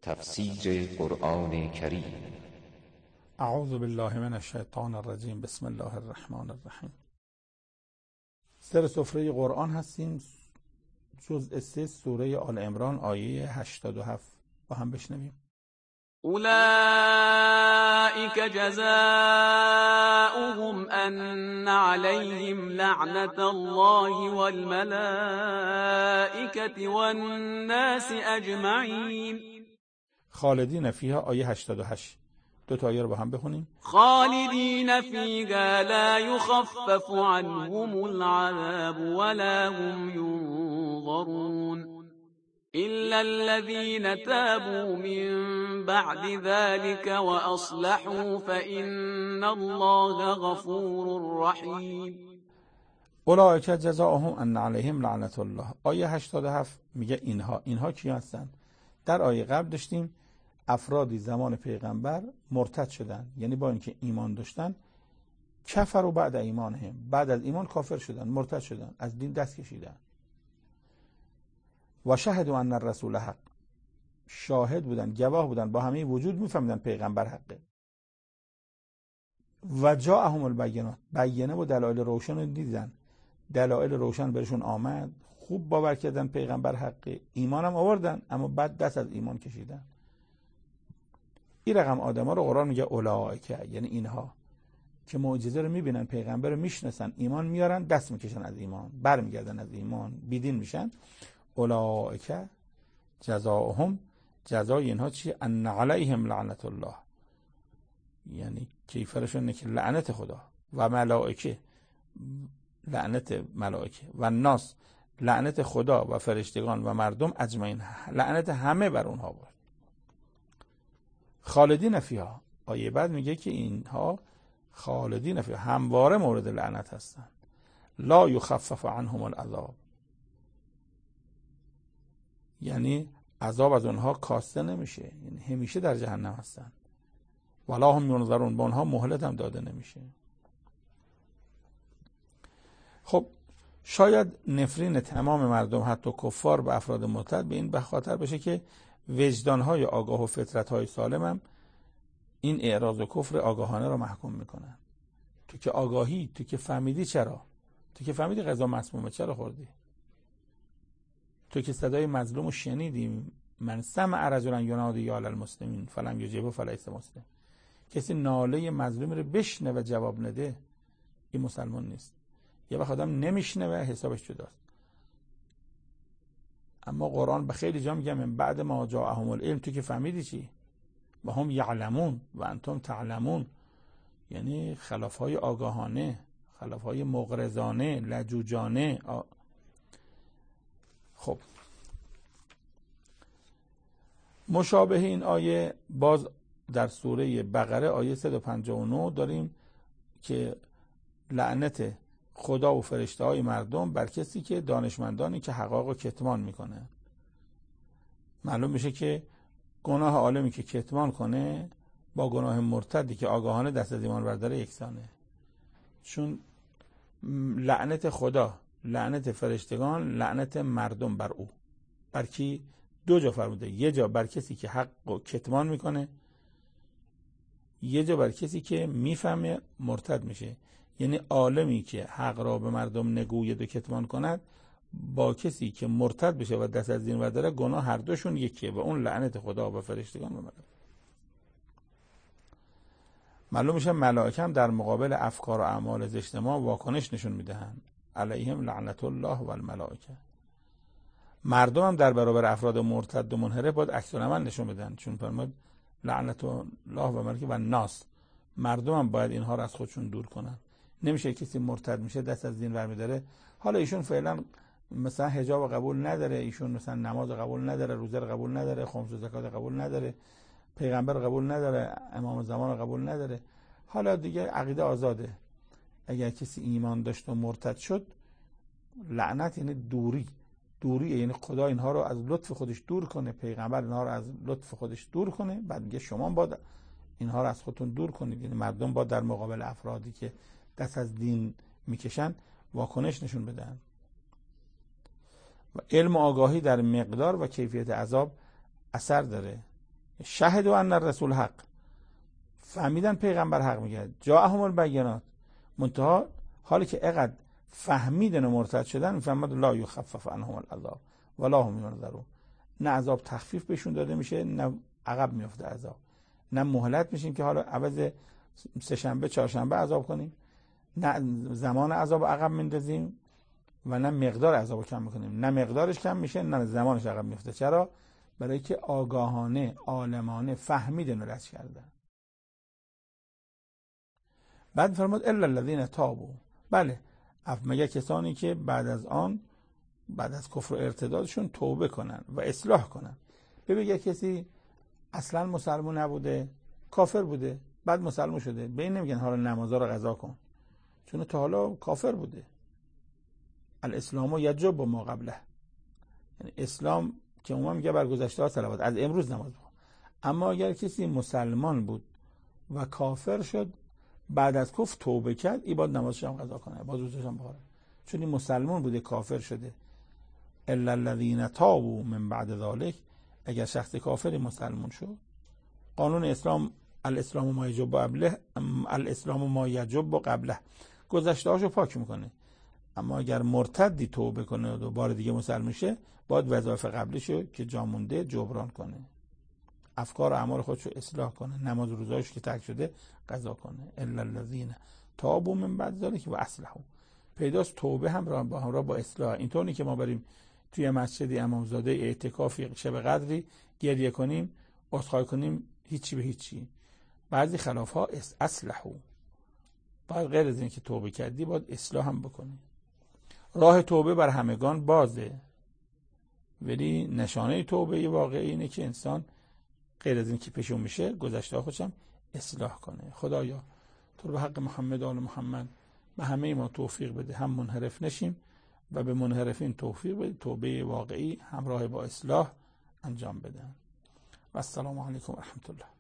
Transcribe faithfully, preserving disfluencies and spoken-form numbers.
تفسیر قرآن کریم. اعوذ بالله من الشیطان الرجیم. بسم الله الرحمن الرحیم. سر سفره قرآن هستیم، جزء سه، سوره آل عمران، آیه هشتاد و هفت. با هم بشنویم. اولئک جزاؤهم ان علیهم لعنة الله والملائکة والناس اجمعین. خالدین فیها، آیه هشتاد و هشت. دو تا آیه رو با هم بخونیم. خالدین فیها لا یخفف عنهم العذاب ولا هم ینظرون إلا الذين تابوا من بعد ذلك وأصلحوا فإن الله غفور رحيم. اولئک جزاؤهم ان علیهم لعنة الله. آیه هشتاد و هفت میگه اینها اینها کی هستن؟ در آیه قبل داشتیم افرادی زمان پیغمبر مرتد شدن، یعنی با اینکه ایمان داشتن کفروا بعد ایمانهم، بعد از ایمان کافر شدن، مرتد شدن، از دین دست کشیدن. و شهدوا ان الرسول حق، شاهد بودن، گواه بودن، با همه وجود میفهمیدن پیغمبر حقه. و جاءهم البینات، بینه و دلایل روشن رو دیدن، دلایل روشن برشون آمد، خوب باور کردن پیغمبر حقه، ایمان هم آوردن، اما بعد دست از ایمان کشیدن. این رقم آدما رو قرآن میگه اولئک، یعنی اینها که معجزه رو میبینن، پیغمبر رو میشناسن، ایمان میارن، دست میکشن از ایمان، برمیگردن از ایمان، بیدین میشن. اولئک جزاؤهم، جزای اینها چیه؟ ان علیهم لعنة الله، یعنی کیفرشون اینه که لعنت خدا و ملائکه، لعنت ملائکه و الناس، لعنت خدا و فرشتگان و مردم اجمعین، لعنت همه بر اونها بود. خالدین فیها، آیه بعد میگه که اینها خالدین فیها همواره مورد لعنت هستن. لا یخفف عنهم العذاب، یعنی عذاب از اونها کاسته نمیشه، یعنی همیشه در جهنم هستن. ولا هم ینظرون، به اونها مهلت هم داده نمیشه. خب شاید نفرین تمام مردم حتی کفار به افراد مرتد به این بخاطر بشه که وجدانهای آگاه و فطرتهای سالم هم این اعراض و کفر آگاهانه رو محکوم میکنن. تو که آگاهی، تو که فهمیدی، چرا؟ تو که فهمیدی غذا مسمومه، چرا خوردی؟ تو که صدای مظلوم رو شنیدی، من سمع رجلا ینادی یا علی المسلمین فلم یجیبه فلیس مسلم، کسی ناله مظلوم رو بشنوه و جواب نده، این مسلمان نیست. یه وقت آدم نمیشنوه، حسابش جداست. اما قرآن به خیلی جا میگه من بعد ما جاءهم العلم، تو که فهمیدی چی؟ و هم یعلمون و انتم تعلمون، یعنی خلافهای آگاهانه، خلافهای مغرضانه، لجوجانه. آ... خب مشابه این آیه باز در سوره بقره آیه صد و پنجاه و نه داریم که لعنت خدا و فرشته های مردم بر کسی که دانشمندانی که حقایق رو کتمان میکنه. معلوم میشه که گناه عالمی که کتمان کنه با گناه مرتدی که آگاهانه دست از ایمان برداره یکسانه. چون لعنت خدا، لعنت فرشتگان، لعنت مردم بر او، بر کی؟ دو جا فرموده، یه جا بر کسی که حق رو کتمان میکنه، یه جا بر کسی که میفهمه مرتد میشه. یعنی عالمی که حق را به مردم نگوید و کتمان کند با کسی که مرتد بشه و دست از دین برداره، گناه هر دوشون یکیه و اون لعنت خدا و فرشتگان و مردم. معلوم میشه ملائکه هم در مقابل افکار و اعمال زشت ما واکنش نشون میدهند. علیهم لعنت الله و الملائکه. مردم هم در برابر افراد مرتد و منحرف باید عکس العمل نشون بدن، چون فرمود لعنت الله و ملائکه و الناس، مردم هم باید اینها رو از خودشون دور کنن. نمیشه کسی مرتد میشه دست از دین برمیداره، حالا ایشون فعلا مثلا حجاب قبول نداره، ایشون مثلا نماز قبول نداره، روزه قبول نداره، خمس و زکات قبول نداره، پیغمبر قبول نداره، امام زمان قبول نداره، حالا دیگه عقیده آزاده. اگر کسی ایمان داشت و مرتد شد، لعنت یعنی دوری، دوری یعنی خدا اینها رو از لطف خودش دور کنه، پیغمبر اینها رو از لطف خودش دور کنه. بعد میگه شما باید اینها رو از خودتون دور کنید. یعنی مردم باید در مقابل افرادی که دست از دین میکشن واکنش نشون بدن. و علم و آگاهی در مقدار و کیفیت عذاب اثر داره. شهدوا ان الرسول حق، فهمیدن پیغمبر حق میگه، جاءهم البینات، منتها حالی که اقد فهمیدن و مرتد شدن میفهمد لا یخفف عنهم العذاب ولا هم ینظرون، نه عذاب تخفیف بهشون داده میشه نه عقب میفته عذاب، نه مهلت میشین که حالا عوض سه شنبه چهارشنبه عذاب کنیم، نه زمان عذاب عقب میندازیم و نه مقدار عذاب کم میکنیم، نه مقدارش کم میشه نه زمانش عقب میفته. چرا؟ برای که آگاهانه عالمانه فهمیدن و رد کردن. بعد فرمود الا الذین تابوا، بله مگر کسانی که بعد از آن بعد از کفر و ارتدادشون توبه کنن و اصلاح کنن. ببین کسی اصلا مسلمان نبوده، کافر بوده، بعد مسلمان شده، به این نمیگن حالا نمازا رو قضا کن، چون تا حالا کافر بوده. الاسلام یجب ما قبله، یعنی اسلام که عموما میگه بر گذشته ها صلوات، از امروز نماز بخون. اما اگر کسی مسلمان بود و کافر شد، بعد از کفر توبه کرد، این باید نمازش هم قضا کنه، باید روزش هم بخوره، چون این مسلمان بوده کافر شده. الا الذین تابوا من بعد ذلک، اگر شخص کافری مسلمان شد، قانون اسلام الاسلام ما یجب قبله، الاسلام ما یجب قبله، گذشته هاشو پاک میکنه. اما اگر مرتدی توبه کنه و دوباره دیگه مسلمان شه، باید وظایف قبلیشو که جا مونده جبران کنه، افکار و اعمال خودشو اصلاح کنه، نماز روزایش که ترک شده قضا کنه. الا الذین تابوا من بعد ذلک و اصلحوا، پیداست توبه هم را با همراه با اصلاح. اینطوری که ما بریم توی مسجد امامزاده اعتکافی شب قدری گریه کنیم، عذرخواهی کنیم، هیچی به هیچی. بعضی خلاف ها اصلحوا، باید غیر از این که توبه کردی باید اصلاح هم بکنی. راه توبه بر همگان بازه، ولی نشانه توبه واقعی اینه که انسان غیر از این که پیشون میشه گذشته خودش هم اصلاح کنه. خدایا تو رو به حق محمد و آل محمد به همه ما توفیق بده، هم منحرف نشیم و به منحرفین توفیق بده توبه واقعی همراه با اصلاح انجام بدن. و السلام علیکم و رحمت الله.